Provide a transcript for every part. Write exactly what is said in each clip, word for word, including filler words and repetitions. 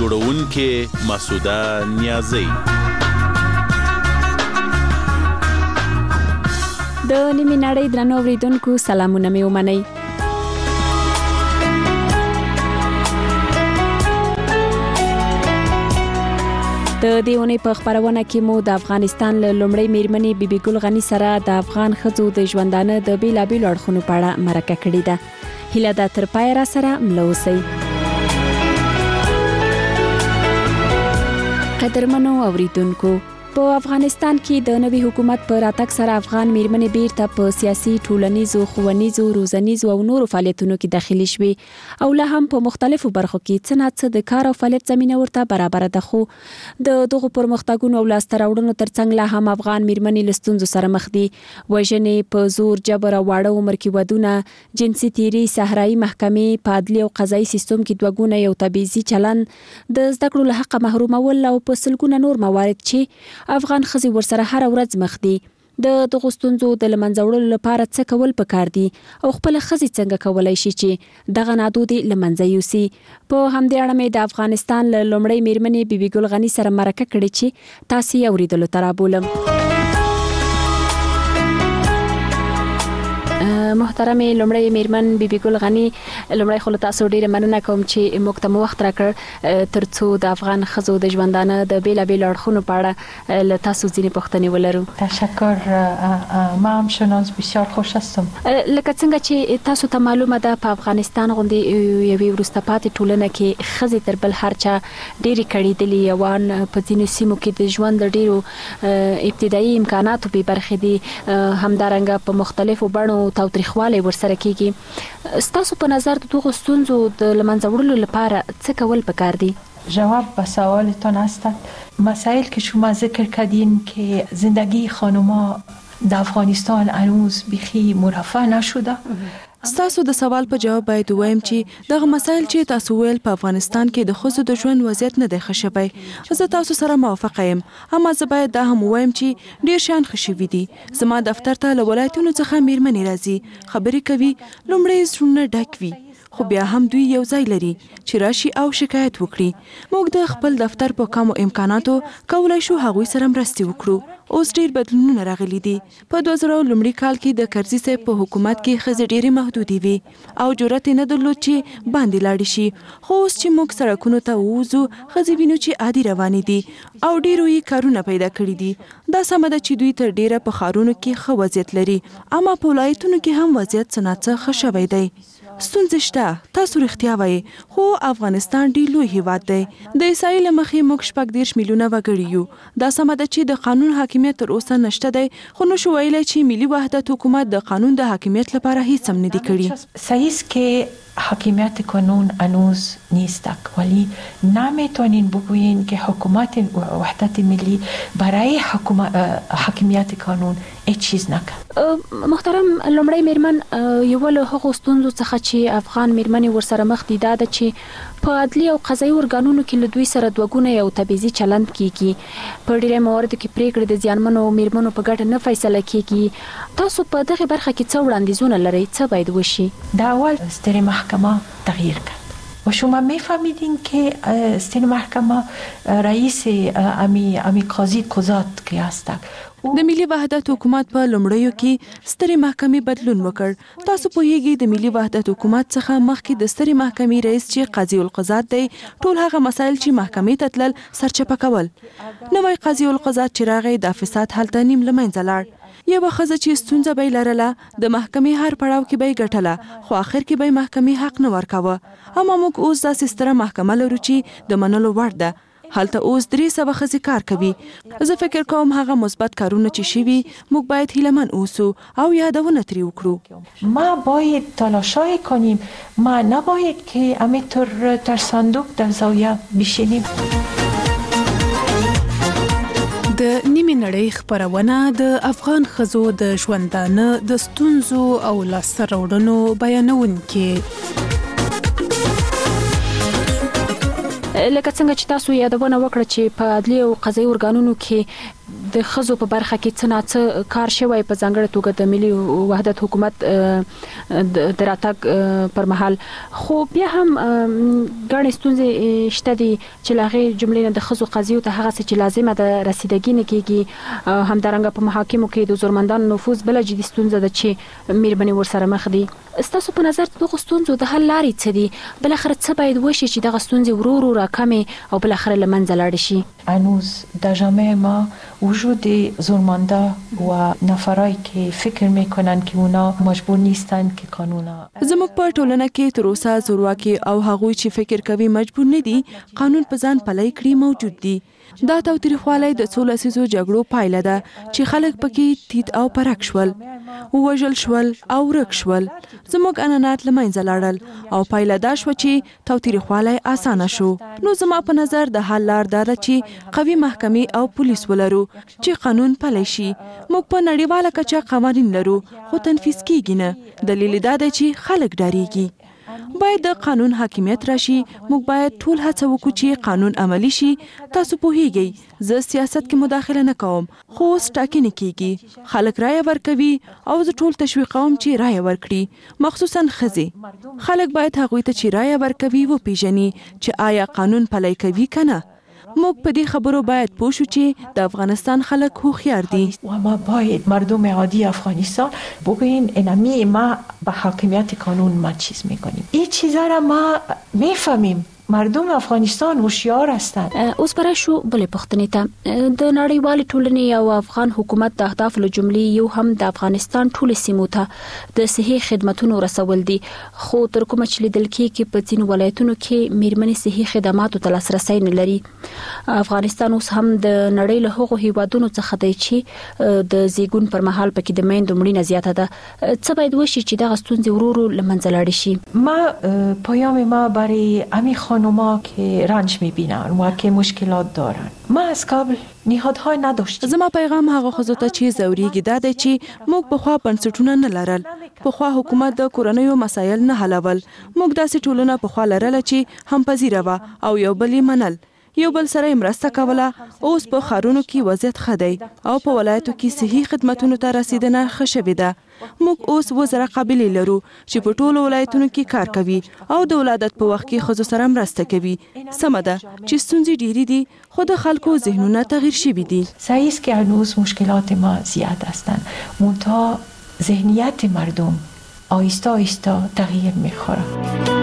جوړونکې مسعوده نیازی. د نیمې نړۍ درنو اوریدونکو سلامونه مې ومنئ. د دې اونۍ په خبرونه کې مو د افغانستان له لومړۍ میرمنې بیبي ګل غني سره د افغان ښځو د ژوندانه د بیلابیلو اړخونو په اړه مرکه کړې ده. هیله ده تر پایه را سره مله اوسئ. قدرمنو اوریدونکو، په افغانستان کې د نوي حکومت پر راتګ سره افغان میرمنې بیرته په سیاسي، ټولنیزو، ښوونیزو، روزنیزو او نورو فعالیتونو کې داخلي شوي او لا هم په مختلفو برخو کې څه نه څه د کار او فعالیت زمینه ورته برابره ده. خو د دغو پرمختګونو او لاسته راوړنو ترڅنګ لا هم افغان میرمنې له ستونزو سره مخ دي. وژنې، په زور، جبر او واړه عمر کې ودونه، جنسي تیري، صحرایي محکمې، په عدلي او قضایي سیستم کې دوه ګونه یو تبعیضي چلند، د زده کړو له حقه محرومول او په سلګونه نور موارد چې افغان ښځې ورسره هر ورځ مخ دي. د دغو ستونزو د له منځه وړلو لپاره څه کول پکار دي او خپله ښځې څنګه کولی شي چې دغه نادودې له منځه یوسي. په همدې اړه مې د افغانستان له لومړۍ میرمنې بیبي ګل غني سره مرکه کړې چې تاسې یې اورېدلو ته رابولم. محترمې لومړۍ میرمن بیبي ګل غني، لومړی خو له تاسو ډېره مننه کوم چې موږ ته مو وخت راکړ تر څو د افغان ښځو د ژوندانه د بیلابیلو اړخونو په اړه له تاسو ځینې پوښتنې ولرو. تشکر. ما هم شناز بسیار خوش هستم. لکه څنګه چې تاسو ته معلومه ده، په افغانستان غوندې یوې وروسته پاتې ټولنه کې ښځې تر بل هر چا ډېرې کړېدلې یوان په ځینو سیمو کې د ژوند د ډېرو ابتدایي امکاناتو بې برخې دي، همدارنګه په مختلفو بڼو تاوتریخوالی ورسره کیږي. ستاسو په نظر د دغو ستونزو د له منځه وړلو لپاره څه کول پکار دي؟ جواب به سوالتان هستند. مسائل که شما ذکر کردین که زندگی خانوما در افغانستان هنوز بیخی مرفه نشده. ستاسو د سوال په جواب باید ووایم چې دغه مسایل چې تاسو ویل په افغانستان کې د ښځو د ژوند وضعیت نه دی ښه شوی. زه تاسو سره موافقه یم، اما زه باید دا هم ووایم چې ډیر شیان ښه شوي دي. زما دفتر ته له ولایتونو څخه میرمنې راځي، خبرې کوي، لومړی زړونه ډک وي، خو بیا هم دوی یو ځای لري چې راشي او شکایت وکړي. موږ د خپل دفتر په کمو امکاناتو کولای شو هغوی سره مرستې وکړو. اوس ډیر بدلونونه راغلي دي. په دوه زره لومړي کال کې د کرزي صاحب په حکومت کې ښځې ډېرې محدودې وي او جرأت یې نه درلود چې باندې لاړې شي. خو اوس چې موږ سړکونو ته ووځو، ښځې وینو چې عادي روانې دي او ډېرو یې کارونه پیدا کړي دي. دا سمه ده چې دوی تر ډېره په ښارونو کې ښه وضعیت لري، اما په ولایتونو کې هم وضعیت څه نه څه ښه شوی دی. ستونزې شته، تاسو رښتیا وایي، خو افغانستان ډېر لوی هیواد دی. د عیسایي له مخې موږ شپږ دېرش میلیونه وګړي یو. دا سمه ده چې د قانون حاکمیت تر اوسه نشته دی، خو نشو ویلی چې ملي وحدت حکومت د قانون د حاکمیت لپاره هیڅ هم نه دي کړي. صحیح است که حاکمیت قانون هنوز نیست، ولی نمیتونین بگویین که حکومت وحدت ملی برای حاکمیت قانون هیڅ چیز نکرد. محترم لومړی میرمن، یو له هغو ستونزو څخه چې افغان میرمنې ورسره مخ دي دا ده چې په عدلي او قضایي ارګانونو کې له دوی سره دوه ګونه یو تبعیضي چلند کیږي. په ډېرو مواردو کې پریکړې د زیانمنو میرمنو په ګټه نه فیصله کیږي. تاسو په دغه برخه کې څه وړاندیزونه لرئ؟ څه باید وشي؟ در اول ستر محکمه تغییر کرد و شما میفهمیدین که ستر محکمه رئیس امی امی قاضی قضات که هستند. د ملي وحدت حکومت په لومړیو کې سترې محکمې بدلون وکړ. تاسو پوهیږئ د ملي وحدت حکومت څخه مخکې د سترې محکمې رئیس چې قاضي القضات دی، ټول هغه مسایل چې محکمې ته تلل سرچپه کول. نوی قاضي القضات چې راغی، دا فساد هلته نیم له منځه لاړ. یوه ښځه چې ستونزه به یې لرله، د محکمې هر پړاو کې به یې ګټله، خو آخر کې به یې محکمې حق نه ورکاوه. اما موږ اوس داسې ستره محکمه لرو چې د منلو وړ ده. هلته اوس درې سوه ښځې کار کوي. زه فکر کوم هغه مثبت کارونه چې شوي، موږ باید هیلهمن اوسو او یادونه ترې وکړو. ما باید تلاشای کنیم، ما نباید که همینطور در صندوق در زاویه بشینیم. د نیمې نړۍ خبرونه د افغان ښځو د ژوندانه د ستونزو او لاسته راوړنو بیانونکې. لکه څنګه چې تاسو یادونه وکړه چې په عدلي او قضایي ارګانونو کې د د خزو په برخه کې څه نه کار شوی په ځانګړي توګه د ملي وحدت حکومت د راتګ پر مهال، خو بیا هم ګڼې ستونزې شته دي چې له هغې جملې نه د ښځو قضیو ته هغه څه چې لازمه ده رسیدګي نه کېږي. همدارنګه په محاکمو کې د زورمندانو نفوذ بله جدي ستونزه ده چې مېرمنې ورسره مخ دي. ستاسو په نظر دغه ستونزو د حل لارې څه دي؟ بالاخره څه باید وشي چې دغه ستونزې ورو ورو راکمې او بالاخره له منځه لاړې شي؟ هنوز در جامعه ما وجود زورمنده و نفرایی که فکر میکنن که اونا مجبور نیستن که قانونا زموږ په ټولنه کې تر اوسه زورواکي او هغوی چې فکر کوي مجبور نه دي قانون په ځان پلی کړي موجود دي. دا تاوتریخوالی د څو لسیزو جګړو پایله ده چې خلک پکې تیت او پرک شول، ووژل شول او ورک شول. زموږ عنعنات له منځه لاړل او پایله دا شوه چې تاوتریخوالی اسانه شو. نو زما په نظر د حل لار دا ده چې قوي محکمې او پولیس ولرو چې قانون پلی شي. موږ په نړیواله کچه قوانین لرو خو تنفیذ کیږي نه. دلیل دا دی چې خلک ډاریږي. باید د قانون حاکمیت راشي. موږ باید ټول هڅه وکړو چې قانون عملی شي. تاسو پوهیږئ زه سیاست کې مداخله نه کوم، خو اوس ټاکنې کیږي، خلک رایه ورکوي او زه ټول تشویقوم چې رایه ورکړي، مخصوصا ښځې. خلک باید هغوی ته چې رایه ورکوي وپیژني چې آیا قانون پلی کوي که نه. موږ په دې خبرو باید پوه شو چې د افغانستان خلک هوښیار دي. و ما باید مردم عادی افغانستان بگوین انمی ما به حاکمیت قانون ما چیز میکنیم. این چیزا را ما میفهمیم. مردم افغانستان هوشیار هستند. اوس پر شو بلې پښتنې ته د نړیوال ټولنې او افغان حکومت د اهداف له جملې یو هم د افغانستان ټول سیمو ته د صحي خدماتو رسول دي، خو تر کومه چې لیدل کېږي په ځینو ولایتونو کې مېرمنې صحي خدماتو ته لاسرسی نه لري. افغانستان اوس هم د نړۍ له هغو هیوادونو څخه دی چې د زیږون پر مهال پکې د میندو مړینه زیاته ده. څه باید وشي چې دغه ستونزې ورو ورو له منځه لاړې شي؟ ما پیام ما برای امی خانوما که رنج میبینن و که مشکلات دارن، ما از قبل نهادهای نداشتیم. زما پیغام هغه ښځو ته چې ځورېږي دا دی چې موږ پخوا بنسټونه نه لرل. پخوا حکومت د کورنیو مسایل نه حلول. موږ داسې ټولنه پخوا لرله چې هم پذیره وه او یو بل یې منل، یو بل سره مرسته کوله. اوس په ښارونو کې وضعیت ښه دی او په ولایتو کې صحي خدمتونو ته رسیدنه ښه شوې ده. موږ اوس اووه زره قابلې لرو چې په ټولو ولایتونو کې کار کوي او د ولادت په وخت کې ښځو سره مرسته کوي. سمه ده چې ستونزې ډېرې دي خو د خلکو ذهنونه تغییر شوي دي. صحیح است که هنوز مشکلات ما زیاد هستند، منتها ذهنیت مردم آهسته آهسته تغییر میخوره.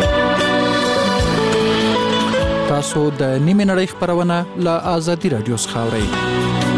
تاسو د نیمه نړۍ خبرونه له آزادي رادیو څخه اورئ.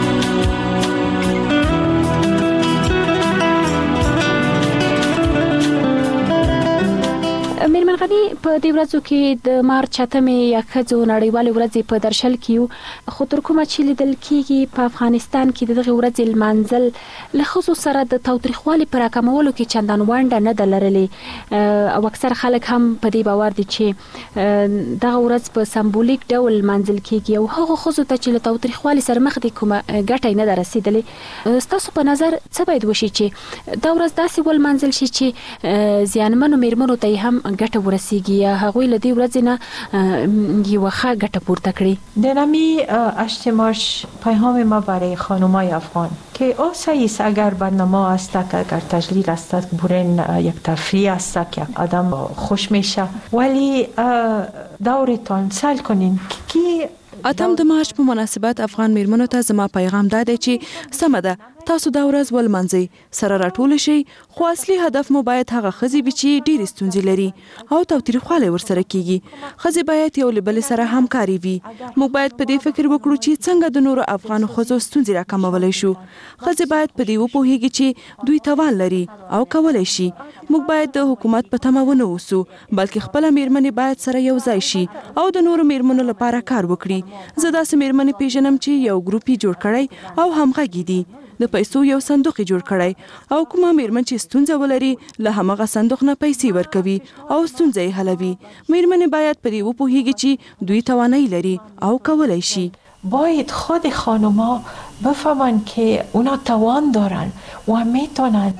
میرمن غنی په دې ورځو کې د مارچ اتمې یا ښځو نړیوالې ورځې په درشل کې یو، خو تر کومه چې لیدل کېږي په افغانستان کې د دغې ورځې لمانځل له ښځو سره د تاوتریخوالي په راکمولو کې چندان ونډه نه ده لرلې، او اکثر خلک هم په دې باور دي چې دغه ورځ په سمبولیک ډول لمانځل کېږي او هغو ښځو ته چې له تاوتریخوالي سره مخ دي کومه ګټه نه ده رسېدلې. ستاسو په نظر څه باید وشي چې دا ورځ داسې ولمانځل شي چې زیانمنو میرمنو ته یې هم ګټه ورسیږي یا هغوی له دې ورځې نه یوه ښه ګټه پورته کړي؟ در امی هشت مارچ پیغام ما برای خانمای افغان که آسایی است اگر برنامه است که اگر تجلیل است برین یک تفریح است که آدم خوش میشه، ولی دورتان سل کنین که اتم د مارچ په مناسبت افغان میرمنو ته زما پیغام دا دی چې سمه ده تاسو دا ورځ ولمانځئ، سره راټول شئ، خو اصلي هدف مو باید هغه ښځې وي چې ډېرې ستونزې لري او تاوتریخوالی ورسره کیږي. ښځې باید یو له بلې سره همکاري وي. موږ باید په دې فکر وکړو چې څنګه د نورو افغانو ښځو ستونزې راکمولی شو. ښځې باید په دې وپوهیږي چې دوی توان لري او کولی شي. موږ باید د حکومت په تمه ونه اوسو، بلکې خپله میرمنې باید سره یو ځای شي او د نورو میرمنو لپاره کار وکړي. زه داسې میرمنې پیژنم چې یو ګروپ یې جوړ کړی او همغږي دي، د پیسو یو صندوق جوړ کړی او کومه میرمن چې ستونزه ولري له همغه صندوق نه پیسې ورکوي او ستونزه یې حلوي. میرمنې باید په دې وپوهیږي چې دوی توانایی لري او کولی شي. باید خود خانوما بفهمن که اونا توان دارن و میتونن.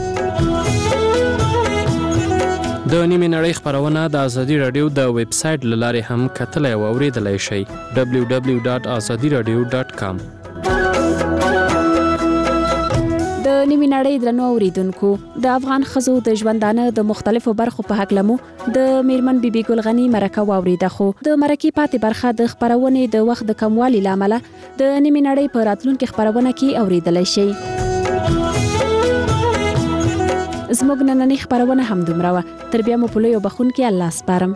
د نیمه نړۍ خبرونه د آزادي رادیو د ویب سایټ له لارې هم کتلی او اوریدلی شئ. دبلیو دبلیو دبلیو ډاټ آزادي رادیو ډاټ کام نیمه نړۍ درنو اوریدونکو د افغان خزو د ژوندانه د مختلفو برخو په حق لمو د میرمن بیبي ګل غنی مرکه واوریده خو د مرکې پاتې برخه د خبرونې د وخت د کموالي لامل د نیمه نړۍ په راتلونکو خبرونه کې اوریدل شي. زموږ نننۍ خبرونه هم دومره وه. تر بیا مو په لویو بخون کې الله سپارم.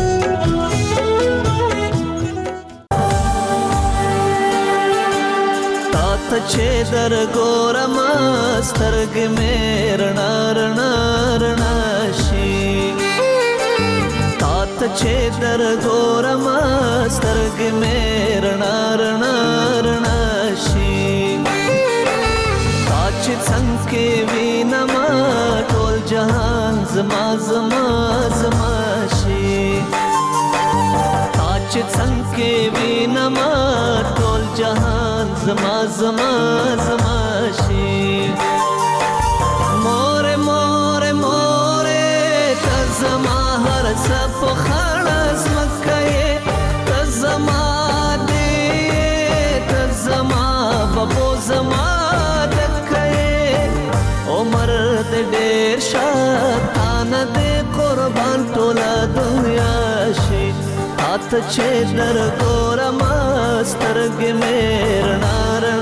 چې در ګورم سترګې مې رڼا رڼا رڼا شي تا ته چې در ګورم سترګې مې رڼا رڼا رڼا شي تا چې څنګه وینم ټول جهان زما زما زما شي تا چې څنګه وینم ټول جهان زما زما زما شي مور مور مور ته زما هر څه په خړز مکه ته زما دې ته زما بابو زما دکه عمر دې ډېر شاتان دې قربان ټوله دنیا شي تا ته چې در ګورم سترګې مې رڼا رڼا